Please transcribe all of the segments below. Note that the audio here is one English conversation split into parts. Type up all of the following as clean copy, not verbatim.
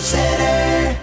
Center.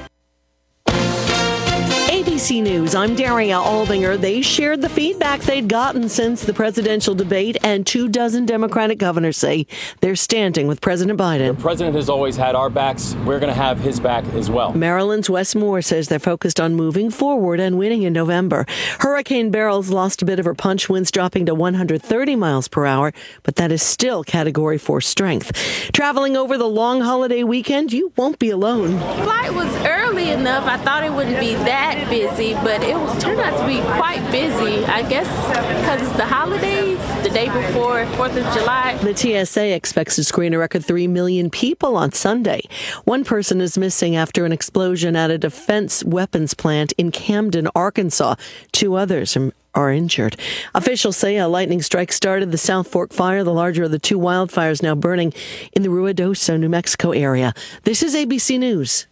ABC News, I'm Daria Albinger. They shared the feedback they'd gotten since the presidential debate, and 24 Democratic governors say they're standing with President Biden. The president has always had our backs. We're going to have his back as well. Maryland's Wes Moore says they're focused on moving forward and winning in November. Hurricane Beryl's lost a bit of her punch, winds dropping to 130 miles per hour, but that is still Category 4 strength. Traveling over the long holiday weekend, you won't be alone. The flight was early enough. I thought it wouldn't be that busy, but it turned out to be quite busy, I guess, because it's the holidays, the day before 4th of July. The TSA expects to screen a record 3 million people on Sunday. One person is missing after an explosion at a defense weapons plant in Camden, Arkansas. 2 others are injured. Officials say a lightning strike started the South Fork fire, the larger of the 2 wildfires now burning in the Ruidoso, New Mexico area. This is ABC News.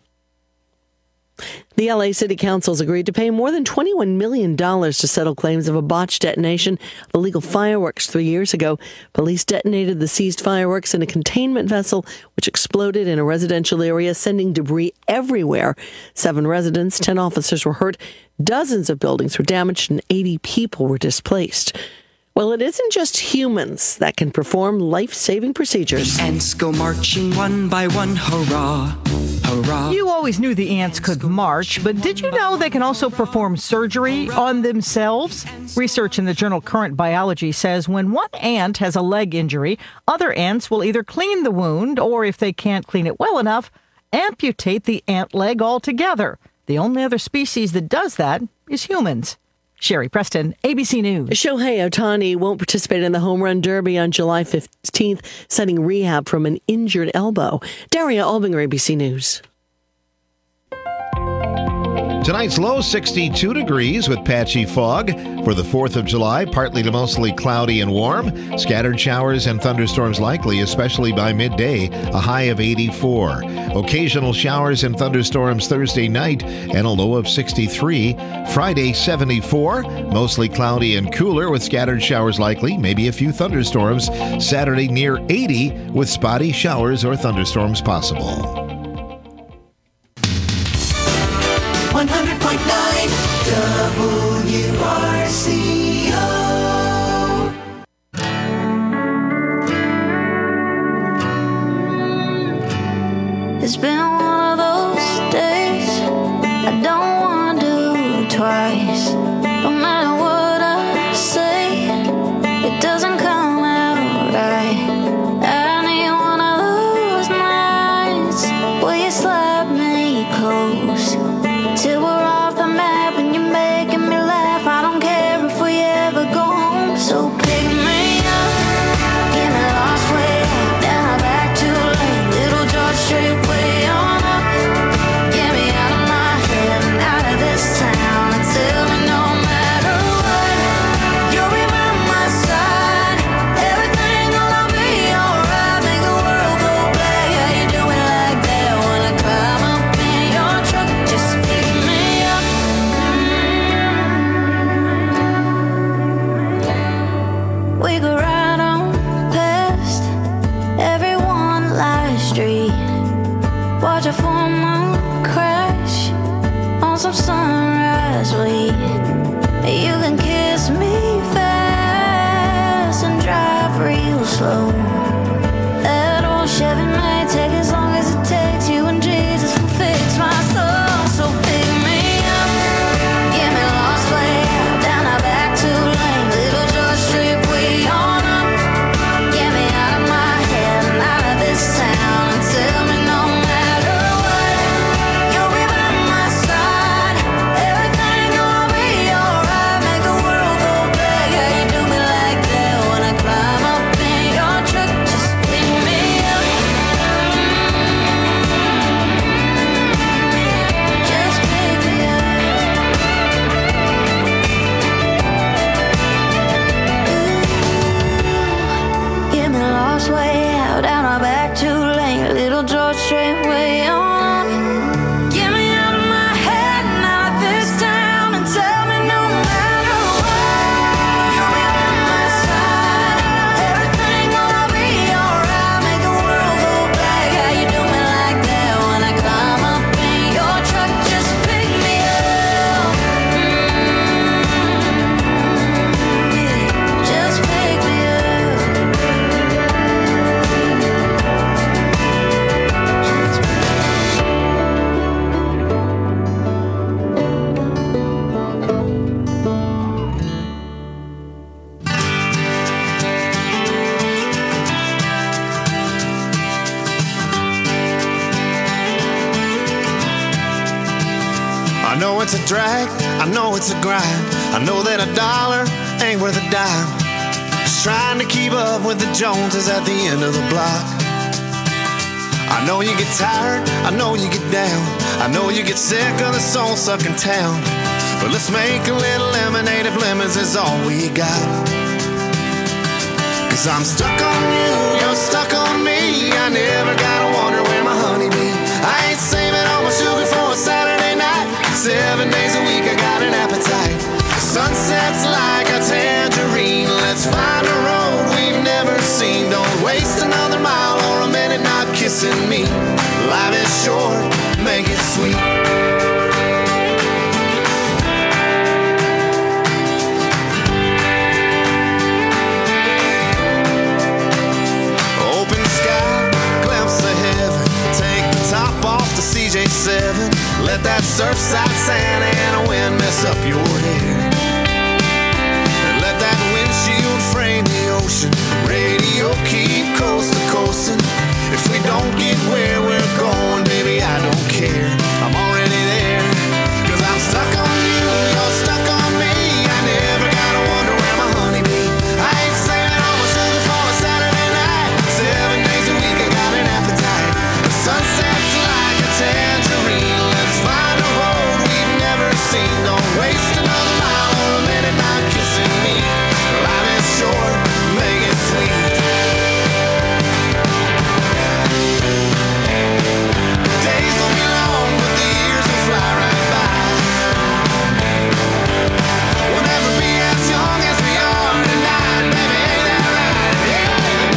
The LA City Council's agreed to pay more than $21 million to settle claims of a botched detonation of illegal fireworks 3 years ago. Police detonated the seized fireworks in a containment vessel, which exploded in a residential area, sending debris everywhere. 7 residents, 10 officers were hurt. Dozens of buildings were damaged and 80 people were displaced. Well, it isn't just humans that can perform life-saving procedures. Ants go marching one by one, hurrah, hurrah. You always knew the ants could march, but did you know they can also perform surgery on themselves? Research in the journal Current Biology says when one ant has a leg injury, other ants will either clean the wound or, if they can't clean it well enough, amputate the ant leg altogether. The only other species that does that is humans. Sherry Preston, ABC News. Shohei Ohtani won't participate in the Home Run Derby on July 15th, citing rehab from an injured elbow. Daria Albinger, ABC News. Tonight's low 62 degrees with patchy fog. For the 4th of July, partly to mostly cloudy and warm. Scattered showers and thunderstorms likely, especially by midday, a high of 84. Occasional showers and thunderstorms Thursday night and a low of 63. Friday, 74. Mostly cloudy and cooler with scattered showers likely, maybe a few thunderstorms. Saturday near 80 with spotty showers or thunderstorms possible. 100.9 WRCO. It's been one of those days I don't want to do twice. No matter what I say, it doesn't come out right. I need one of those nights where you slap me close till we're off the map and you're making me laugh. I don't care if we ever go home. So pick me up, get me lost way up, then I'm back too late. Little George Street way on up. Get me out of my head and out of this town and tell me no matter what, you'll be by my side. Everything will be alright. Make the world go black. How you doing like that? Wanna climb up in your truck? Just pick me up. know it's a drag, I know it's a grind. I know that a dollar ain't worth a dime. Just trying to keep up with the Joneses at the end of the block. I know you get tired, I know you get down. I know you get sick of the soul-sucking town. But let's make a little lemonade if lemons is all we got. Cause I'm stuck on you, you're stuck on me. I never gotta wonder where my honey be. I ain't saving all my sugar for a Saturday night. 7 days a week I got an appetite. The sunset's like a tangerine. Let's find a road we've never seen. Don't waste another mile or a minute not kissing me. Life is short, make it sweet. CJ7, let that surfside sand and a wind mess up your hair. And let that windshield frame the ocean. Radio keep coast to coasting. If we don't get where we're going, baby, I don't care. I'm already there. Cause I'm stuck on you, you're stuck on me. I never gotta wonder where my honey be. I ain't saving all my sugar for a Saturday night. 7 days a week I got an appetite. The sunset's like a tangerine. Let's find a road we've never seen. Don't waste another mile or a minute not kissing me. Life is short, make it sweet. Days will be long, but the years will fly right by. We'll never be as young as we are tonight, baby, ain't that right? Yeah.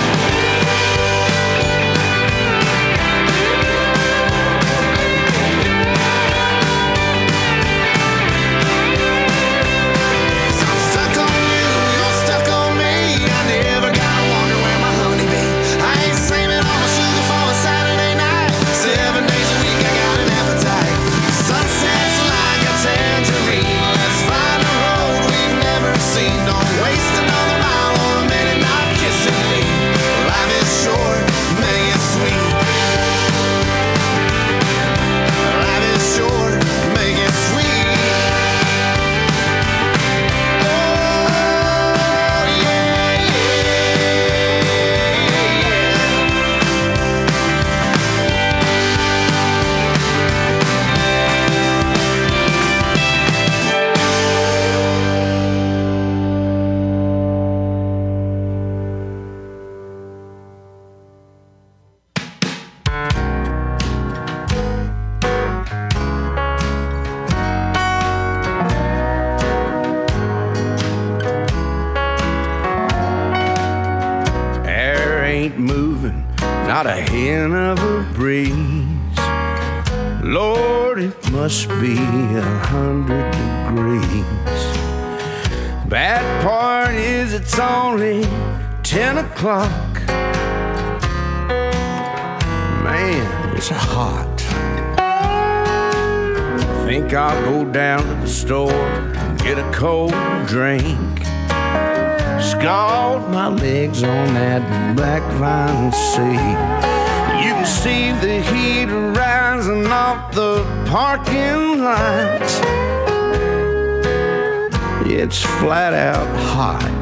I'm stuck on you, you're stuck on me. I never gotta wonder where my honey be. I ain't saving all my sugar for a Saturday night. 7 days a week I got an appetite. Sunset's like a tangerine. Let's find a road we've never seen. Don't waste another mile or a minute not kissing me. Life is short, make it sweet. Life is short, make it sweet. Oh, yeah, yeah, air ain't moving, not a hint of a breeze. Lord, it must be 100 degrees. Bad part is it's only 10 o'clock. Man, it's hot. Think I'll go down to the store and get a cold drink. Scald my legs on that black vinyl seat. You can see the heat rising off the parking lot. It's flat out hot.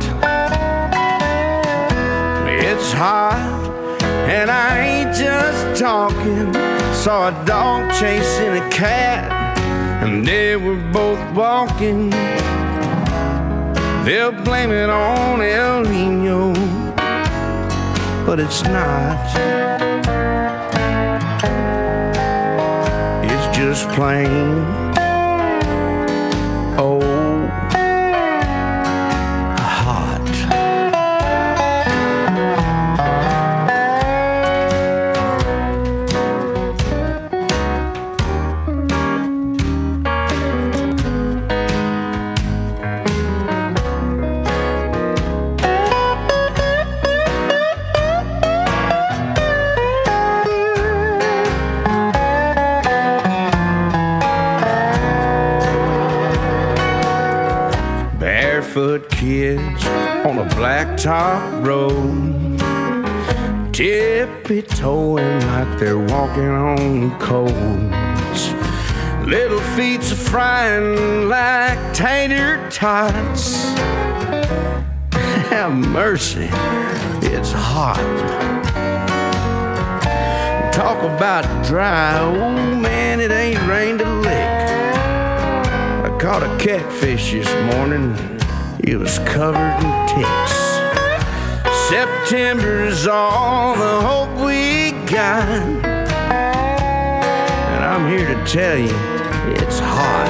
It's hot, and I ain't just talking. Saw a dog chasing a cat, and they were both walking. They'll blame it on El Nino, but it's not. It's just plain old hot. Barefoot kids on a blacktop road, tippy-toeing like they're walking on coals. Little feet's a frying like tater tots. Have mercy, it's hot. Talk about dry, oh man, it ain't rained a lick. I caught a catfish this morning, it was covered in ticks. September's all the hope we got, and I'm here to tell you, it's hot.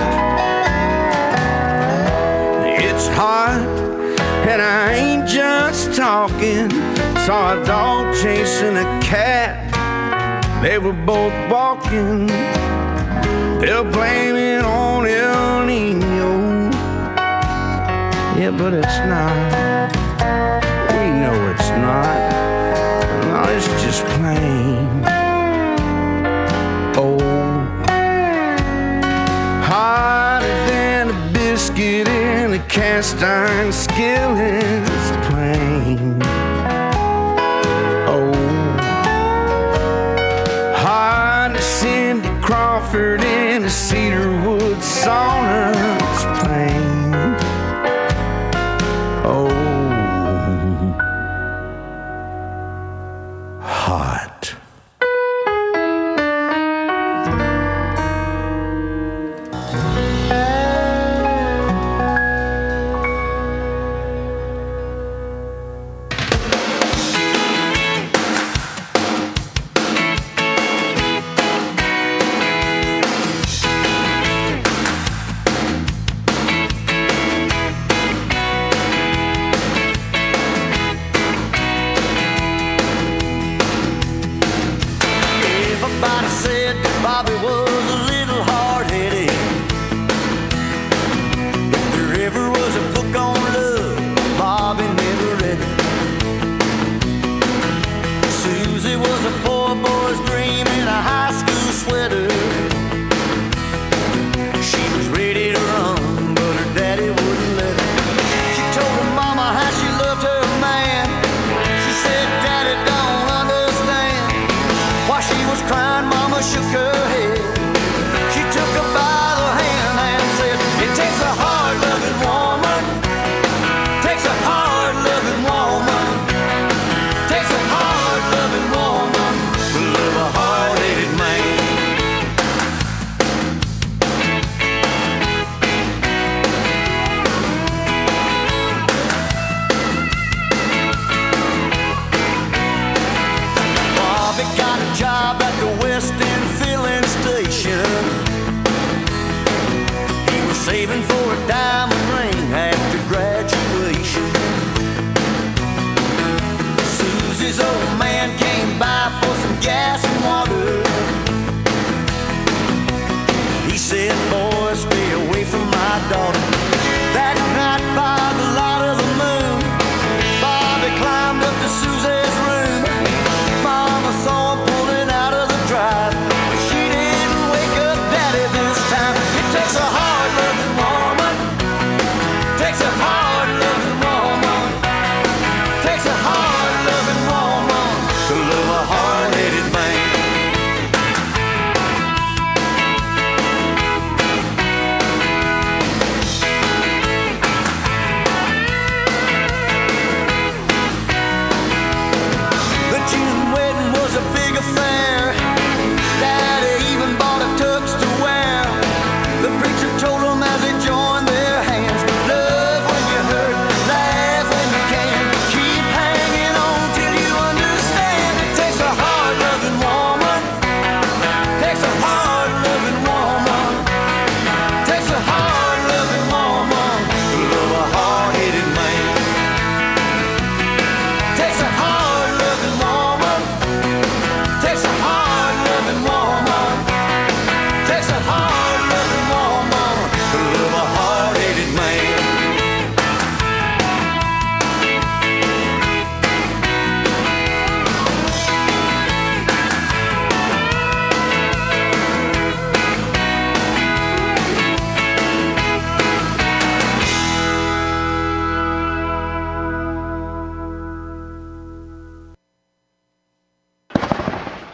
It's hot, and I ain't just talking. Saw a dog chasing a cat. They were both walking. They'll blame it on El Nino. Yeah, but it's not. We know it's not. No, it's just plain old. Hotter than a biscuit in a cast iron skillet. It's plain old. Hot as Cindy Crawford in a cedarwood sauna. It's plain old. Hot.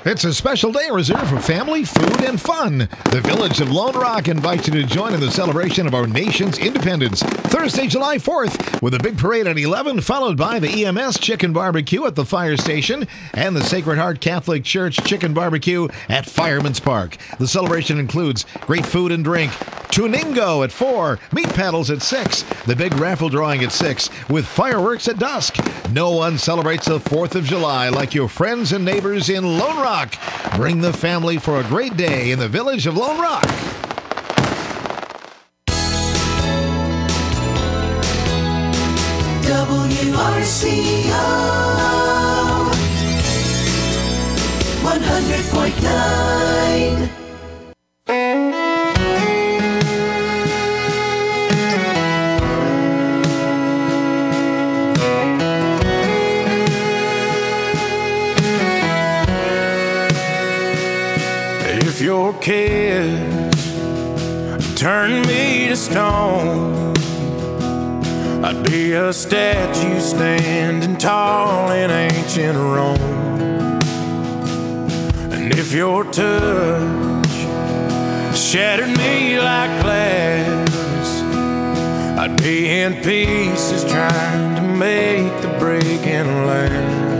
It's a special day reserved for family, food, and fun. The Village of Lone Rock invites you to join in the celebration of our nation's independence. Thursday, July 4th, with a big parade at 11, followed by the EMS Chicken Barbecue at the fire station and the Sacred Heart Catholic Church Chicken Barbecue at Fireman's Park. The celebration includes great food and drink, Tuningo at 4, meat paddles at 6, the big raffle drawing at 6, with fireworks at dusk. No one celebrates the 4th of July like your friends and neighbors in Lone Rock. Bring the family for a great day in the Village of Lone Rock. WRCO 100.9. If your kids turn me to stone, I'd be a statue standing tall in ancient Rome. And if your touch shattered me like glass, I'd be in pieces trying to make the breaking last.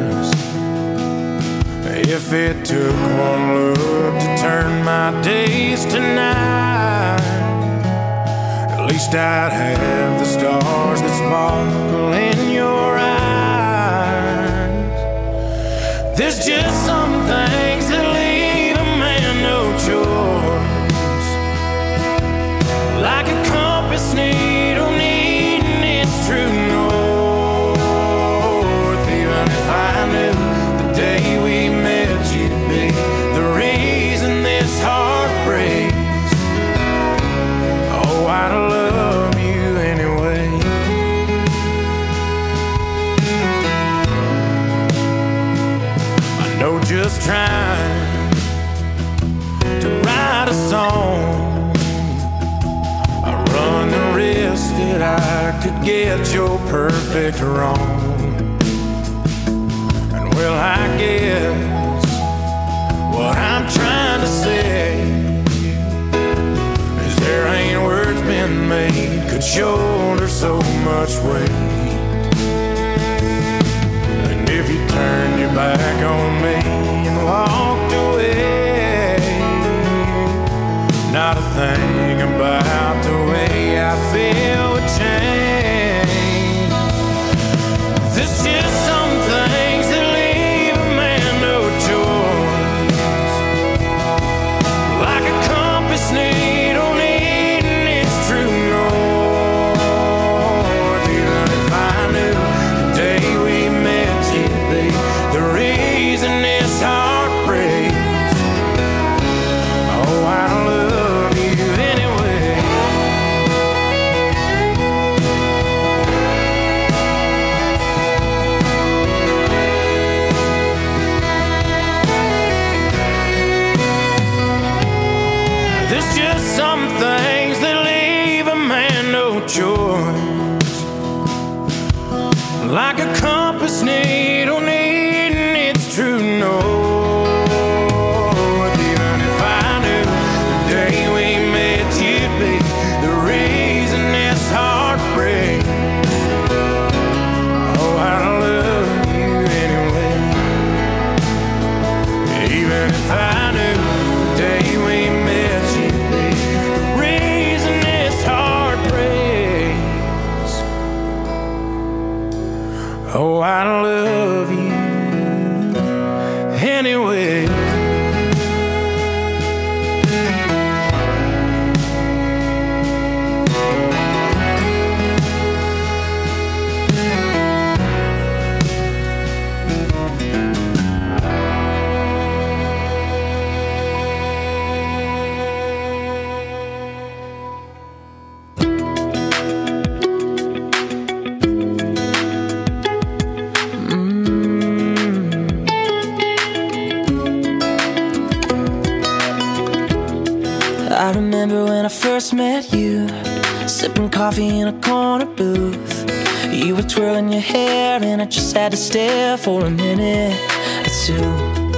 If it took one look to turn my days to night, at least I'd have the stars that sparkle in your eyes. There's just some things that leave a man no choice, like a compass needle needing its true north. Even if I knew the day we met you'd be the reason this heart breaks, oh, I'd love you anyway. I know just trying to write a song, I run the risk that I could get your perfect wrong. And well, I guess what I'm trying to say is there ain't words been made could shoulder so much weight. And if you turned your back on me and walked away, not a thing about the way I feel would change. There's just some things that leave a man no choice, like a compass needle needing its true north. Even if I knew the day we met you'd be the reason this heart breaks, oh, I'd love you anyway. There's just some things that leave a man no choice, like a compass needle needing its true north. Even if I knew the day we met you'd be the reason this heart breaks, oh, I'd love you anyway. Even if I knew the day we met you'd be the reason this heart breaks, oh, I'd love you anyway. I remember when I first met you, sipping coffee in a corner booth. You were twirling your hair and I just had to stare for a minute or two.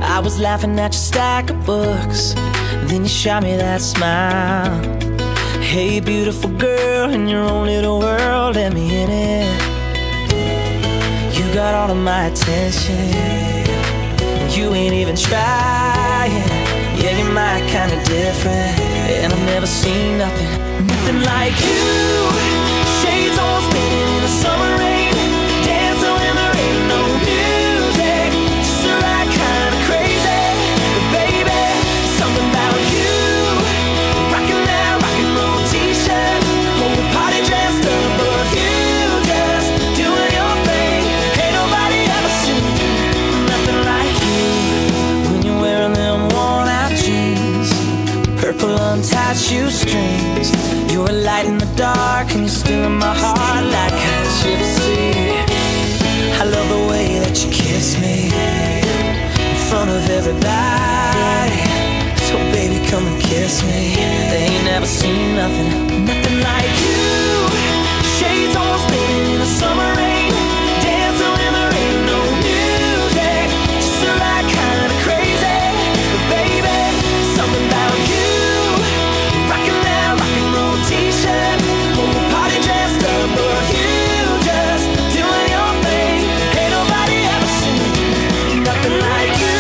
I was laughing at your stack of books, then you shot me that smile. Hey, beautiful girl, in your own little world, let me in it. You got all of my attention, you ain't even trying. Yeah, you're my kind of different, and I've never seen nothing like you. Shades on spinning in the summer rain, dancing when there ain't no music. Just the right kind of crazy, but baby, something about you. Rocking that rock and roll t-shirt, whole party dressed up, but you just doing your thing. Ain't nobody ever seen nothing like you. When you're wearing them worn out jeans, purple untied shoestrings, you're a light in the dark and you're still in my heart like a gypsy. I love the way that you kiss me in front of everybody. So baby, come and kiss me. They ain't never seen nothing like you. Shades on spinning in the summer rain, dancing when there ain't no music. Just the right kind of crazy, but baby, something about you. Rocking that rock and roll t-shirt, whole party dressed up, but you just doing your thing. Ain't nobody ever seen nothing like you.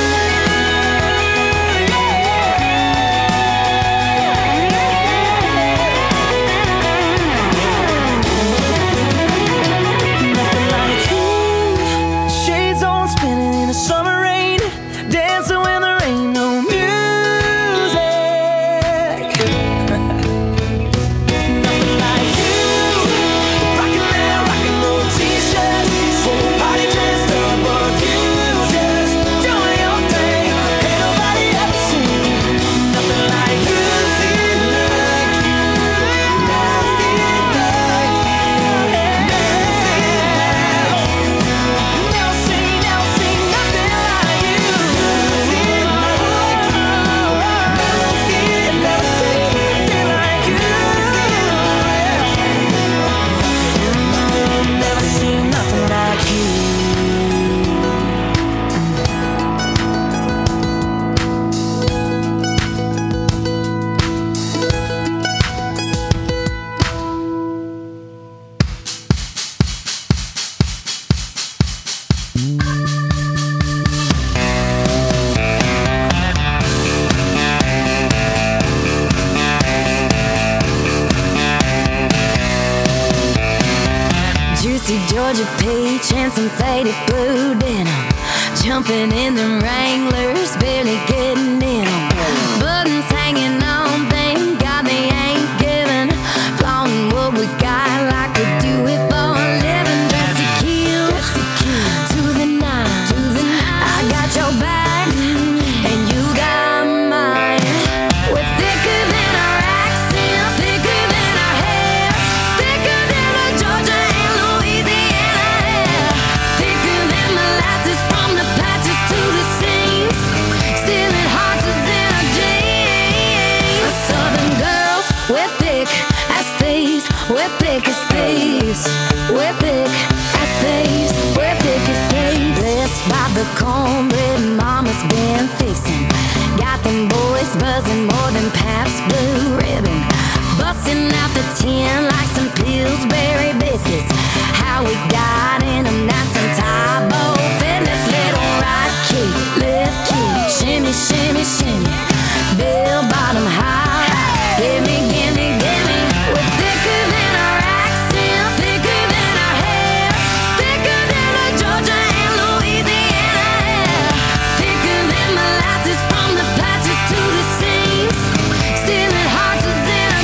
Nothing like you. Shades on spinning in the summer rain, dancing when there ain't no music. Nothing like you. Rocking that rock and roll t-shirt, full party dressed up, but you just doing your thing. Ain't nobody ever seen nothing like you. Never seen nothing like you. Never seen nothing like you. Juicy Georgia peach and some faded blue denim, jumping in the Wranglers, barely getting in 'em. Buttons hanging on, thank God they ain't giving. Flaunting what we got like we do it for a living. Dressed to kill, to the nine. I got your back, and you got mine. We're thicker than our accents, thicker than our hair, thicker than the Georgia and Louisiana hair, thicker than molasses from the patches to the seams, stealing hearts is in our jeans. Southern girls, we're thick as thieves, we're thick as thieves, we're thick as thieves, we're thick as thieves. Blessed by the cornbread mama's been fixing, got them boys buzzing more than Pabst Blue Ribbon, busting out the tin like some Pillsbury biscuits. How we got in them, that's some Tybo fitness. Little right kick, left kick, shimmy, shimmy, shimmy, bell bottom high, gimme, gimme, gimme. We're thicker than our accents, thicker than our hair, thicker than the Georgia and Louisiana hair, thicker than molasses from the patches to the seams, stealing hearts is in our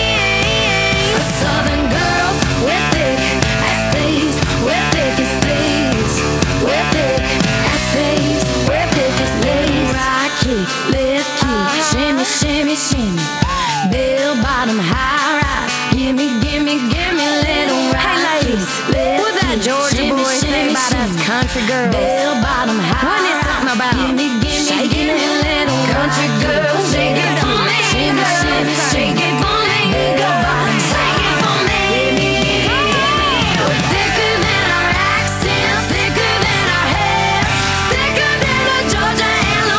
jeans. Southern girls, we're thick as thieves, we're thick as thieves, we're thick as thieves, we're thick as thieves. Right kick, left kick, shimmy, shimmy, shimmy, bell bottom high rise, gimme, gimme, gimme, little right. Hey ladies, what's that Georgia boy say about us country girls? Bell bottom high. Wasn't it something about gimme, gimme, shaking it, little country girls? Shake it for me, shimmy, shimmy, shake it for me, bell bottom, shake it for me. We're thicker than our accents, thicker than our hair, thicker than the Georgia and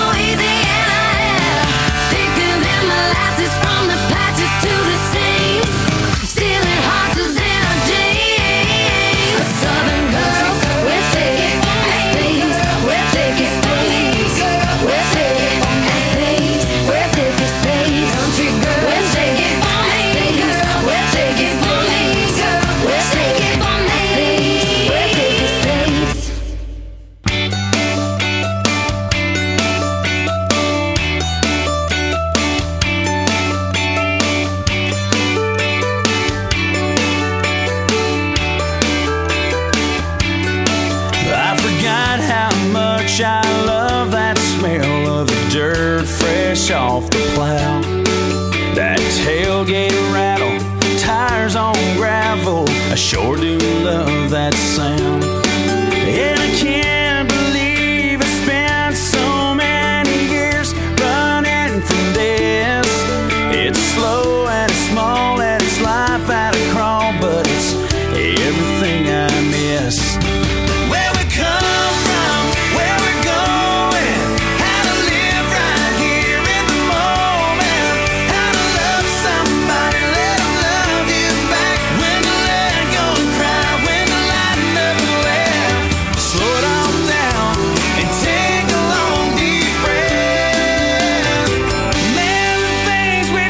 tailgate rattle, tires on gravel. I sure do love that sound. And I can't believe I spent so many years running from this. It's slow and it's small and it's life at a crawl, but it's everything I miss. Where we come from, where we're going, how to live right here in the moment, how to love somebody, let them love you back, when to let go and cry, when to lighten up and laugh. Slow it all down and take a long deep breath. Man, the things we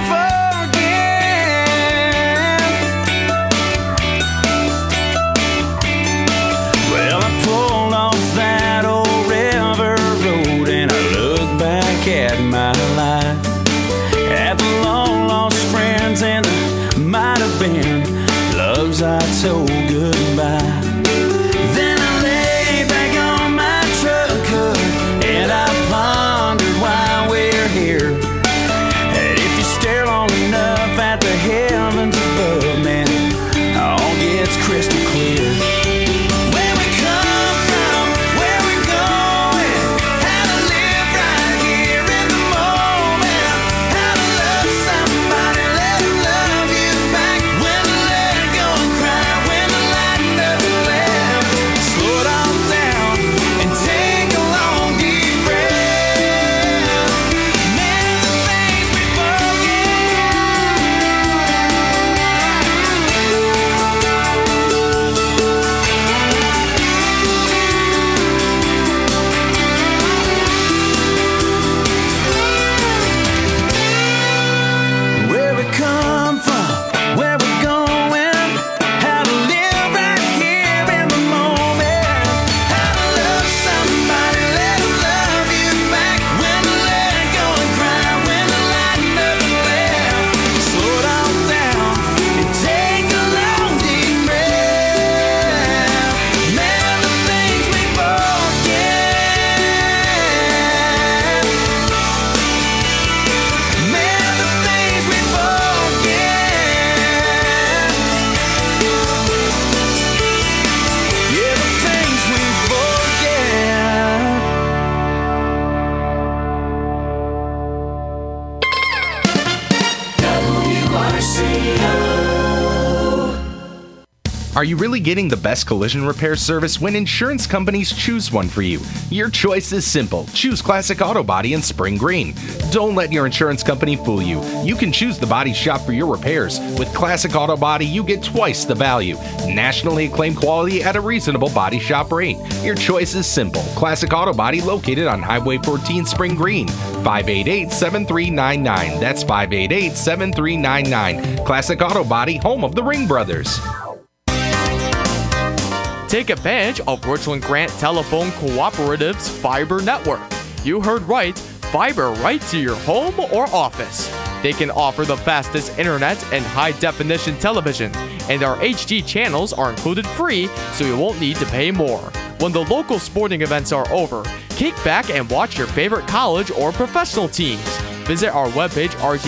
forget. Well, I pulled off that old river road and I look back at my life, at the long lost friends and the might have been loves I told goodbye. Then I lay back on my truck hood and I pondered why we're here. And if you stare long enough at the heavens above, man, it all gets crystal clear. Where we come from, where we're going, how to live right here in the moment, how to love somebody, let them love you back, when to let go and cry, when to lighten up and laugh. Slow it all down and take a long deep breath. Man, the things we Where we come from, where we're going, how to live right here in the moment, how to love somebody, let them love you back, when to let go and cry, when to lighten up and laugh. Slow it all down and take a long deep breath. Man, the things we forget. Man, the things we forget. Yeah, the things we forget. Are you really getting the best collision repair service when insurance companies choose one for you? Your choice is simple. Choose Classic Auto Body in Spring Green. Don't let your insurance company fool you. You can choose the body shop for your repairs. With Classic Auto Body, you get twice the value. Nationally acclaimed quality at a reasonable body shop rate. Your choice is simple. Classic Auto Body located on Highway 14 Spring Green. 588-7399. That's 588-7399. Classic Auto Body, home of the Ring Brothers. Take advantage of Richland Grant Telephone Cooperative's fiber network. You heard right, fiber right to your home or office. They can offer the fastest internet and high-definition television, and our HD channels are included free, so you won't need to pay more. When the local sporting events are over, kick back and watch your favorite college or professional teams. Visit our webpage,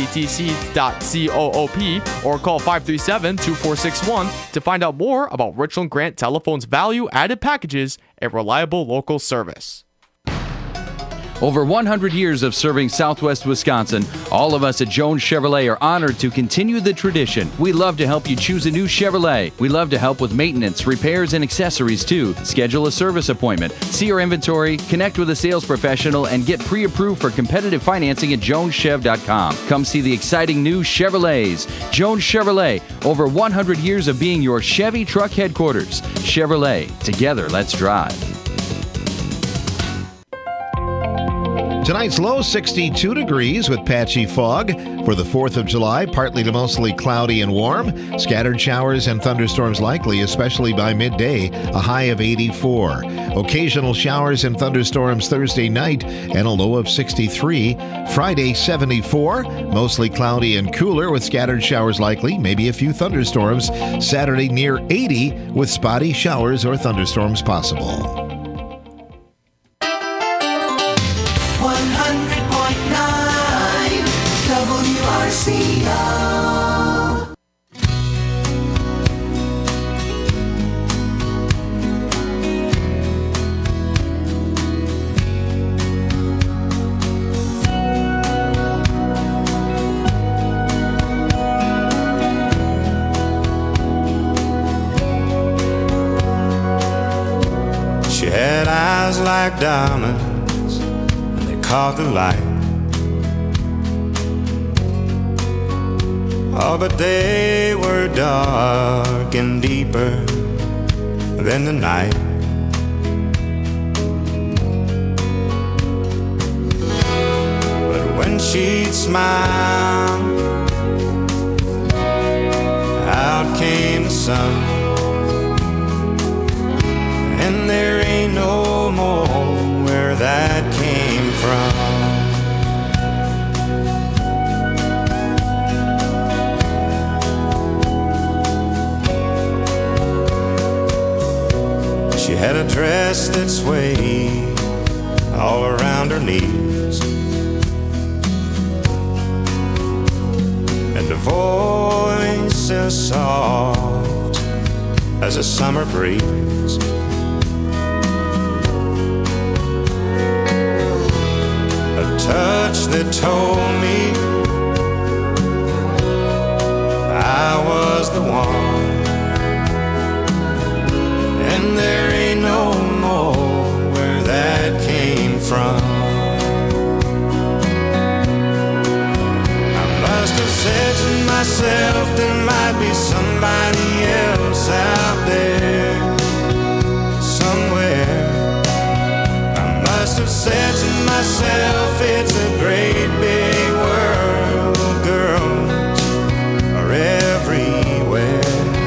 rttc.coop, or call 537-2461 to find out more about Richland Grant Telephone's value-added packages and reliable local service. Over 100 years of serving Southwest Wisconsin, all of us at Jones Chevrolet are honored to continue the tradition. We love to help you choose a new Chevrolet. We love to help with maintenance, repairs, and accessories too. Schedule a service appointment, see our inventory, connect with a sales professional, and get pre-approved for competitive financing at joneschev.com. Come see the exciting new Chevrolets. Jones Chevrolet, over 100 years of being your Chevy truck headquarters. Chevrolet, together let's drive. Tonight's low 62 degrees with patchy fog. For the 4th of July, partly to mostly cloudy and warm. Scattered showers and thunderstorms likely, especially by midday, a high of 84. Occasional showers and thunderstorms Thursday night and a low of 63. Friday, 74. Mostly cloudy and cooler with scattered showers likely, maybe a few thunderstorms. Saturday near 80 with spotty showers or thunderstorms possible. 100.9 WRCO. like diamonds, and they caught the light. Oh, but they were dark and deeper than the night. But when she'd smile, out came the sun. And there ain't no more where that came from. She had a dress that swayed all around her knees, and a voice as soft as a summer breeze. A touch that told me I was the one. And there ain't no more where that came from. I must have said to myself there might be somebody else out there somewhere. I must have said to myself it's a great big world, girls are everywhere.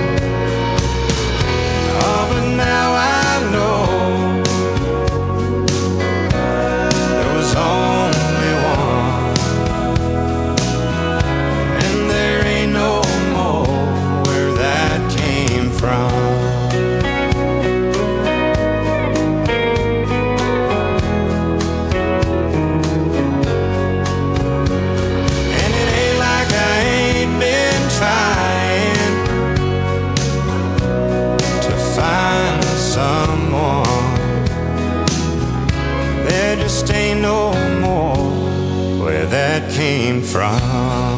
Now I know there was only one, and there ain't no more where that came from. And it ain't like I ain't been trying to find someone. There just ain't no more where that came from.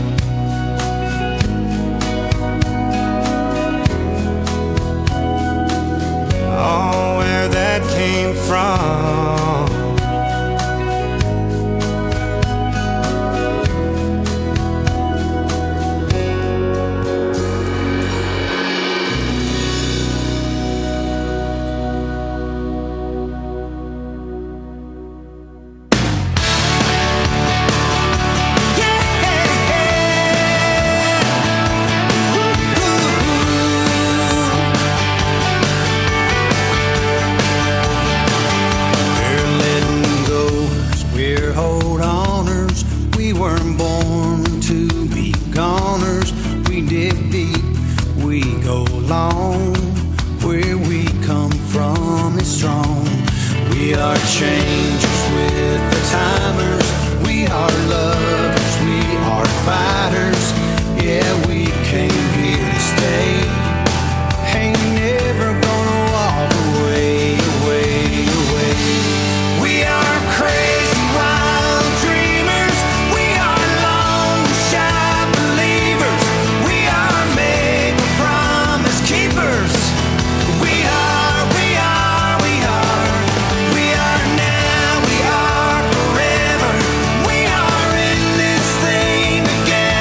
Oh, where that came from. Now we are forever. We are in this thing together.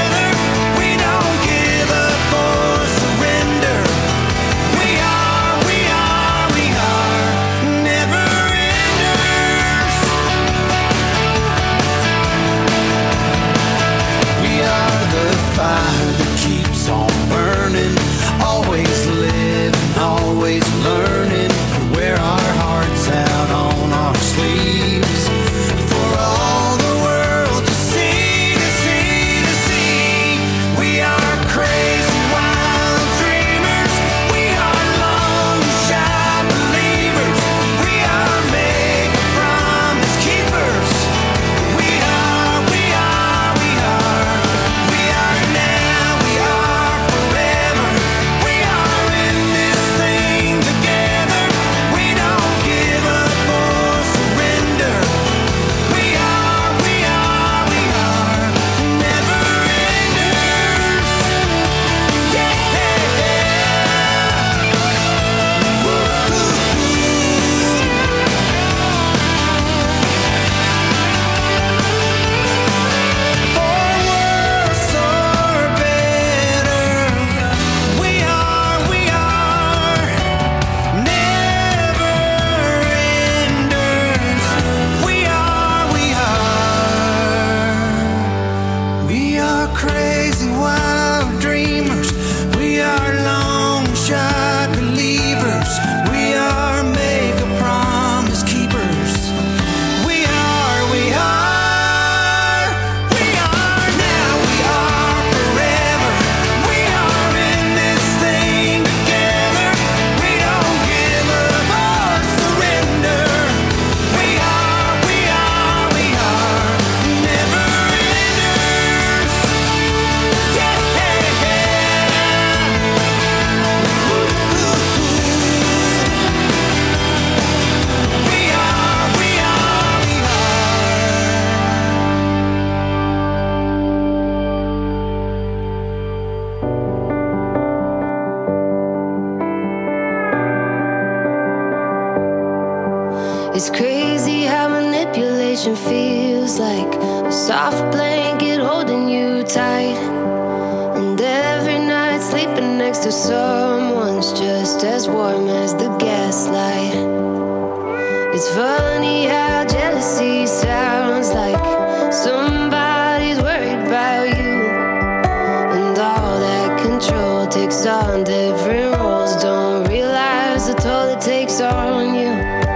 It's crazy how manipulation feels like a soft blanket holding you tight. And every night sleeping next to someone's just as warm as the gaslight. It's funny how jealousy sounds like somebody's worried about you. And all that control takes on different roles. Don't realize the toll it takes on you.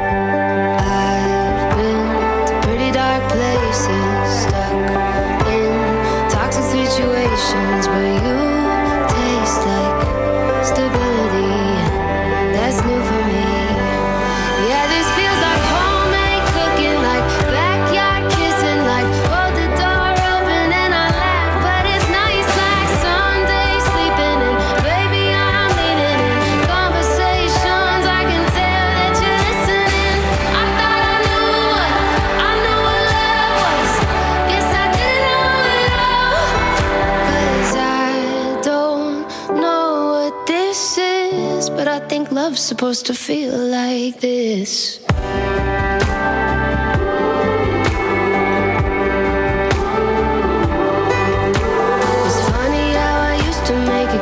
I've been to pretty dark places, stuck in toxic situations, but you taste like stability. That's new for me. Yeah, this feels like homemade cooking, like backyard kissing, like hold the door open and I laugh, but it's nice like Sunday sleeping in. Baby, I'm leaning in conversations. I can tell that you're listening. I thought I knew what love was. Guess I didn't know it all. 'Cause I don't know what this is, but I think love's supposed to feel like this. It's funny how I used to make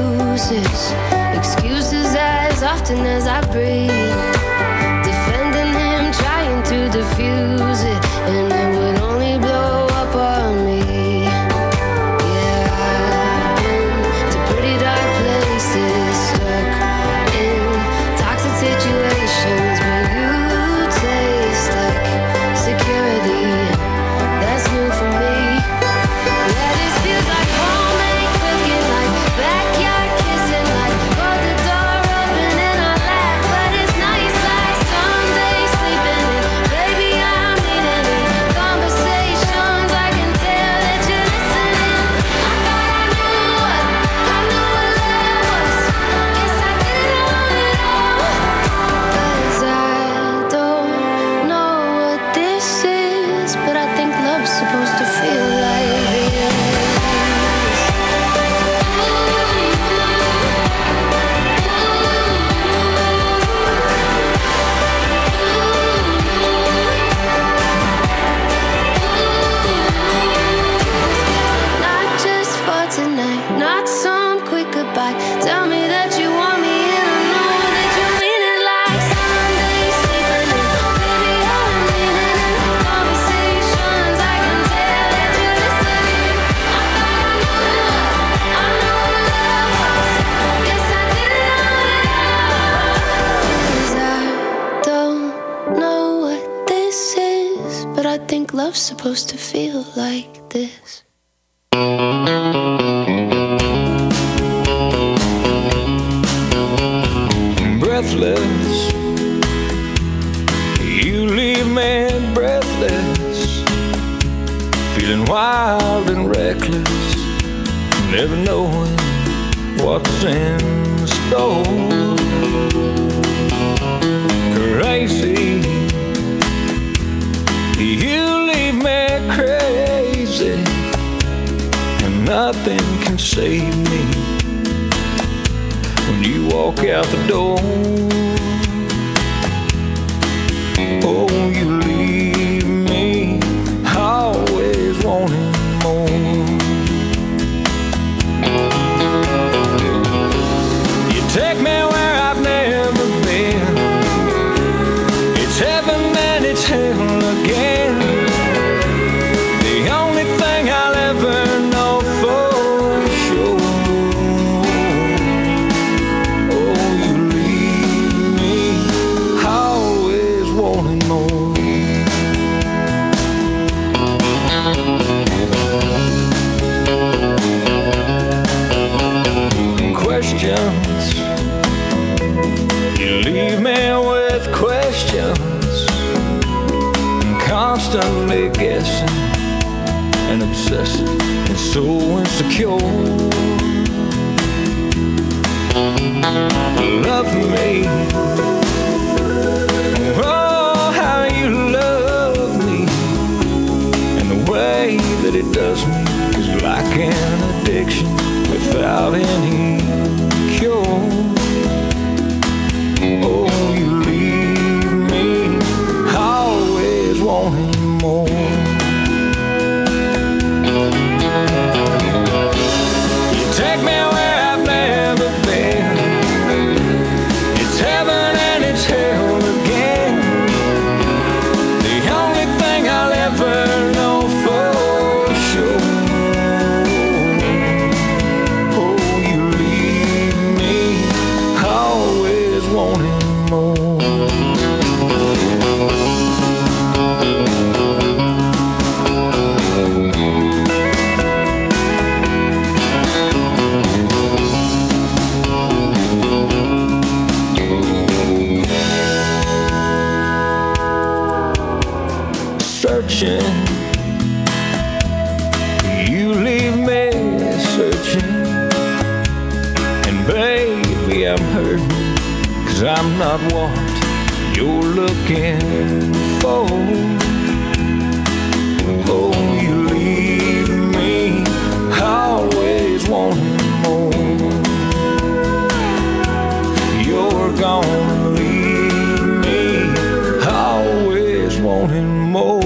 excuses as often as I breathe, defending him, trying to diffuse it, and it would only blow up on me. Yeah, I've been to pretty dark places, stuck in toxic situations, but you taste like security. That's new for me. Yeah, this feels like homemade cooking, like backyard kissing, like hold the door open and I laugh, but it's nice like Sunday sleeping in. Baby, I'm leaning in conversations. I can tell that you're listening. I thought I knew what love was. Guess I didn't know it all. 'Cause I don't know what this is, but I think love's supposed to feel like this. Not just for tonight, not some quick goodbye. Tell me that you want me and I know that you mean it like Sunday sleeping in. Baby, I'm leaning in conversations. I can tell that you're listening. I thought I knew what love was. Guess I didn't know it all. 'Cause I don't know what this is, but I think love's supposed to feel like this. Breathless, you leave me breathless, feeling wild and reckless, never knowing what's in store. Crazy, you leave me crazy, and nothing can save me when you walk out the door. Oh, you leave me always wanting more. You take me where I've never been. It's heaven and it's hell again. The only thing I'll ever know for sure. Oh, you leave me always wanting more. Questions, you leave me with questions, constantly guessing and obsessing and so insecure. Love me, oh how you love me, and the way that it does me is like an addiction without any cure. Oh, you leave me am hurting, 'cause I'm not what you're looking for. Oh, you leave me always wanting more. You're gonna leave me always wanting more.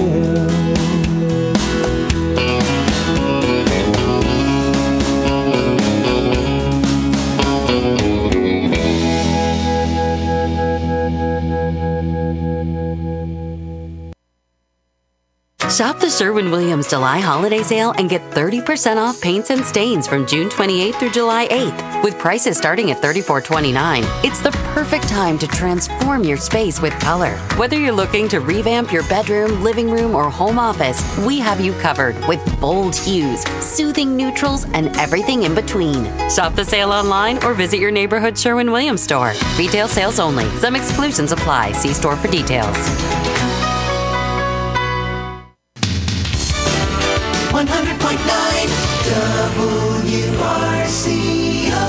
Shop the Sherwin-Williams July holiday sale and get 30% off paints and stains from June 28th through July 8th. With prices starting at $34.29, it's the perfect time to transform your space with color. Whether you're looking to revamp your bedroom, living room, or home office, we have you covered with bold hues, soothing neutrals, and everything in between. Shop the sale online or visit your neighborhood Sherwin-Williams store. Retail sales only. Some exclusions apply. See store for details. 100.9 WRCO.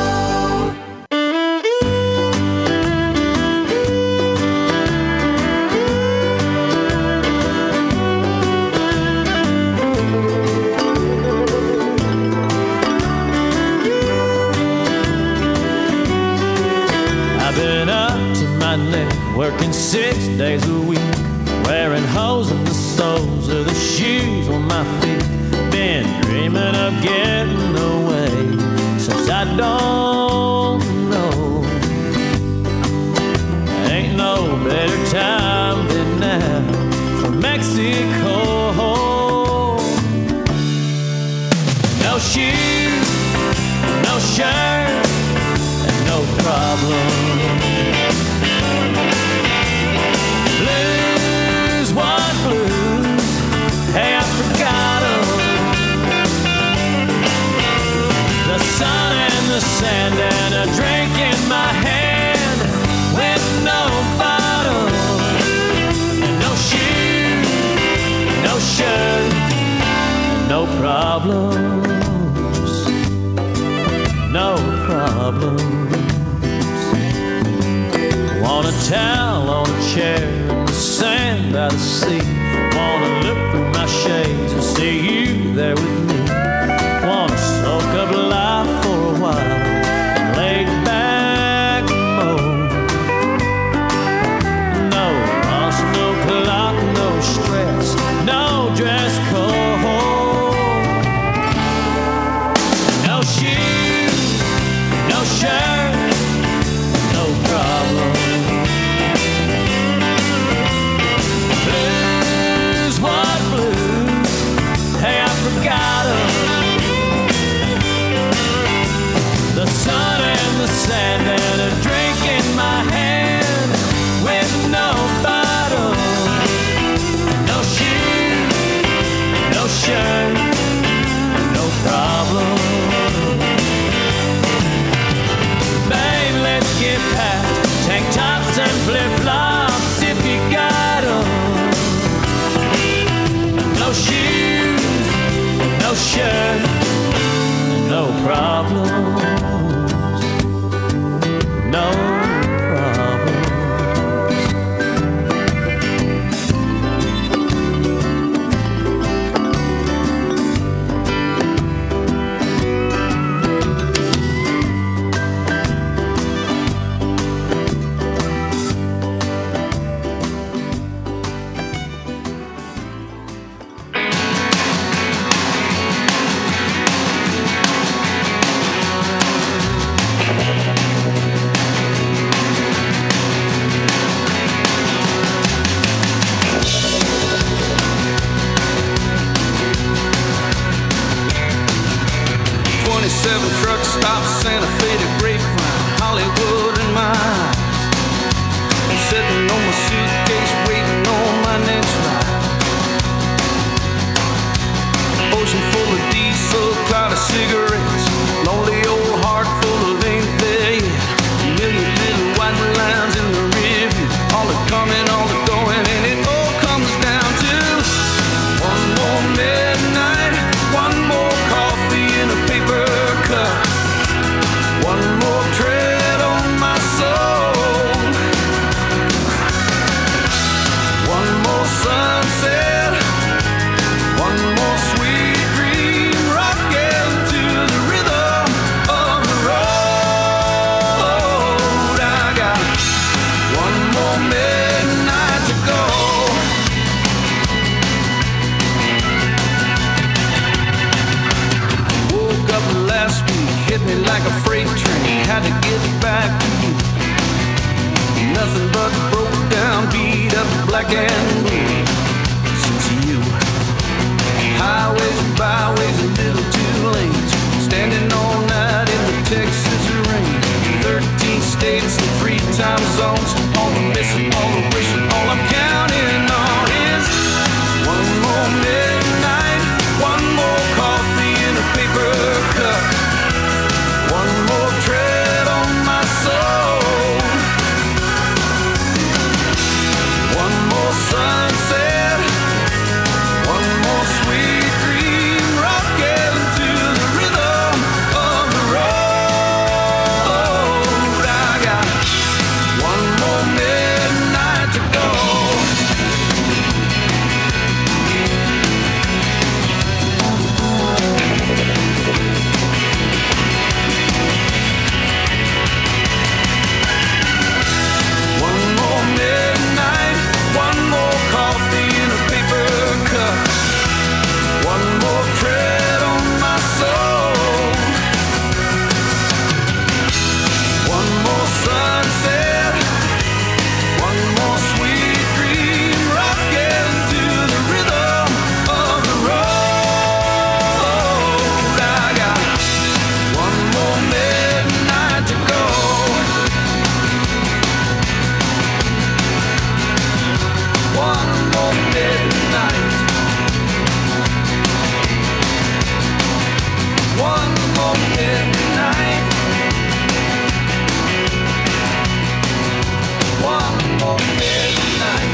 I've been up to my neck, working 6 days a week, wearing holes in the soles of the shoes on my feet. Been dreaming of getting away since I don't know. Ain't no better time than now for Mexico. No shoes, no shirt, and no problem. Blues, what blues? Hey, I forgot 'em. The sun and the sand and a drink in my hand with no bottle and no shoes, no shirt, no problems, no problems. Want a towel on a chair in the sand by the sea. Wanna look through my shades and see you there with me. Wanna soak up life for a while and lay back and moan. No loss, no clock, no stress, no dress code. No shoes, no shirt, no problem. Blues, what blues? Hey, I forgot 'em. The sun and the sand and a drink in my hand with no bottle, no shoes, no shirt, no problem. Babe, let's get past tank tops and flip-flops if you got 'em. No shoes, no shirt, no problem. No problem. Truck stops, Santa Fe to Grapevine, Hollywood and my eyes. Sitting on my suitcase, waiting on my next ride. Ocean full of diesel, cloud of cigarettes. Lonely old heart full of ain't there yet. A million little white lines in the rearview. All the coming, all the going, and it all comes down to one more midnight, one more coffee in a paper cup, one more tread a freight train, had to get back to you. Nothing but broke down, beat up, black and blue. Since you, highways and byways, a little two lanes, standing all night in the Texas rain. 13 states and 3 time zones, all the missing, all the wishing, all I'm counting on is one more midnight, one more coffee in a paper cup, one more tread on my soul, one more sunset, one more sweet dream, rocking to the rhythm of the road. I got one more midnight to go. One more midnight, one more coffee in a paper cup, one more tread on my soul, one more sunset, one more sweet dream, rocking to the rhythm of the road. I got one more midnight to go. One more midnight. One more midnight. One more midnight.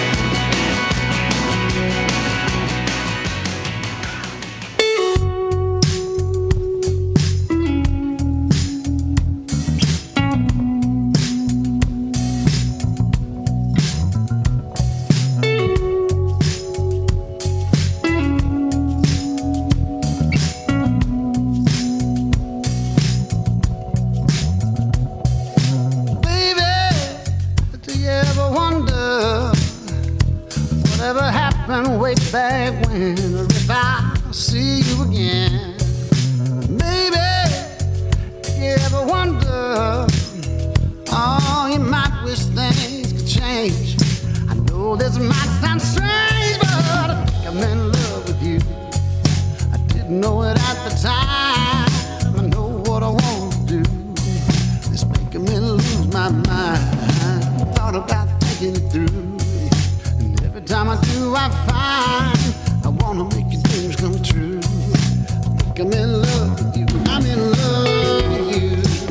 Baby, do you ever wonder whatever happened way back when, or if I see you again? Baby, do you ever wonder, oh, you might wish things could change. I know this might sound strange, but I think I'm in love with you. I didn't know it at the time. I know what I want to do. It's making me lose my mind. Thought about thinking it through, and every time I do, I find I wanna make your dreams come true. I think I'm in love with you. I'm in love with you.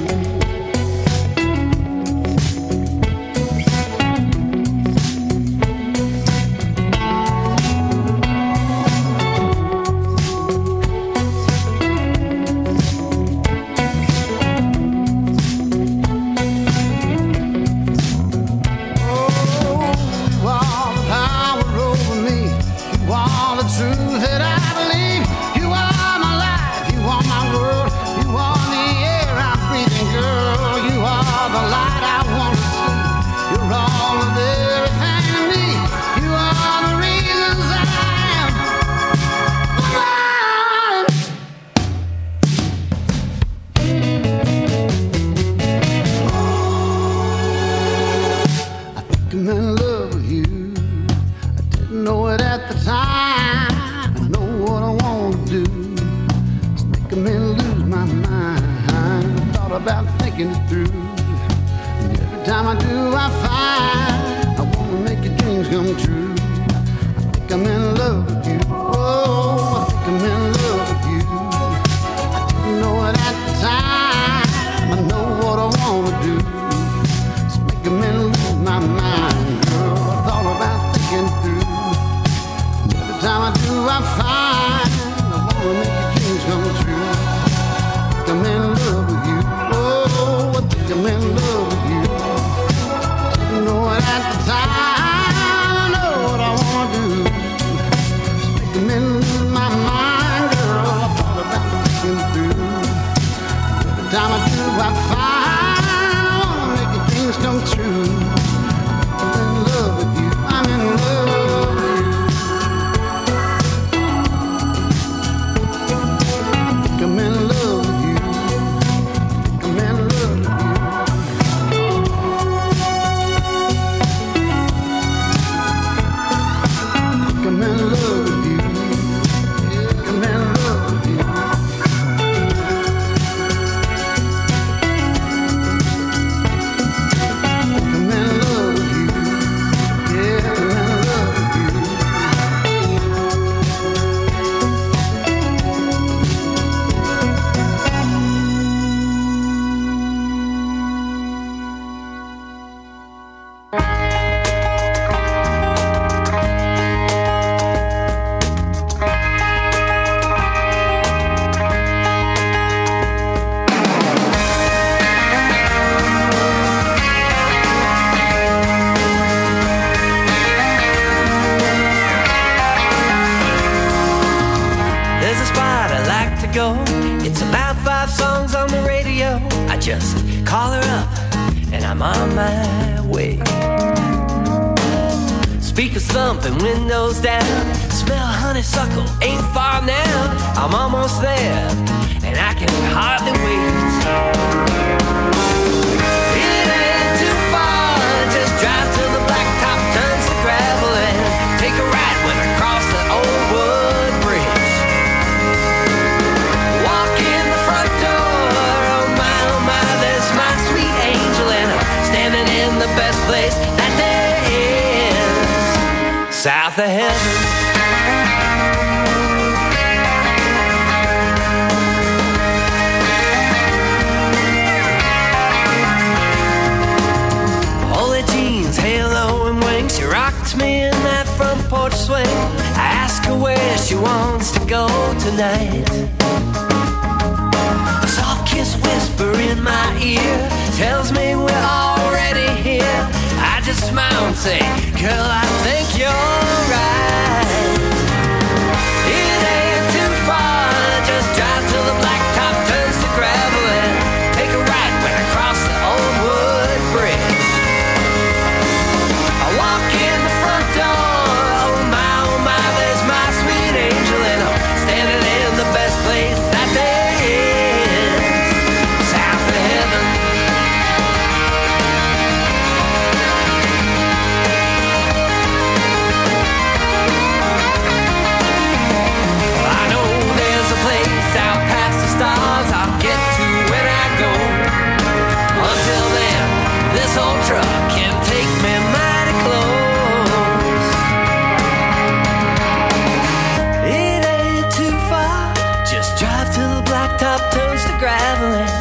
About thinking it through, and every time I do, I find I wanna make your dreams come true. I think I'm in love with you. Oh, I think I'm in love with you. I didn't know it at the time. I know what I wanna do. It's making me lose my mind, girl. I thought about thinking it through, and every time I do, I find I wanna make your dreams come true. I think I'm in love with you. I think I'm in love with you. Didn't know it at the time. I know what I wanna do. It's making me lose my mind, girl. I thought about thinking through. Every time I do, I find I wanna make your dreams come true. I'm in love with you. I'm in love with you. I think I'm in love with you. just call her up and I'm on my way. Speakers thumping, windows down, smell honeysuckle, ain't far now. I'm almost there and I can hardly wait. It ain't too far, just drive till the blacktop turns to gravel and take a right when I cross the old wood bridge. Walk in the front door, oh my, there's my sweet angel, and I'm standing in the best place that there is, south of heaven. She rocks me in that front porch swing. I ask her where she wants to go tonight. A soft kiss whisper in my ear tells me we're already here. I just smile and say, girl, I think you're right. It ain't too far, just drive till the blacktop turns to gravel and take a right when I cross the old wood bridge. Walk in the front door, oh my, there's my sweet angel, and I'm standing in the best place that there is, south of heaven. Well, I know there's a place out past the stars I'll get to when I go. Until then, this old truck can take me mighty close. It ain't too far, just drive till the blacktop turns to gravel and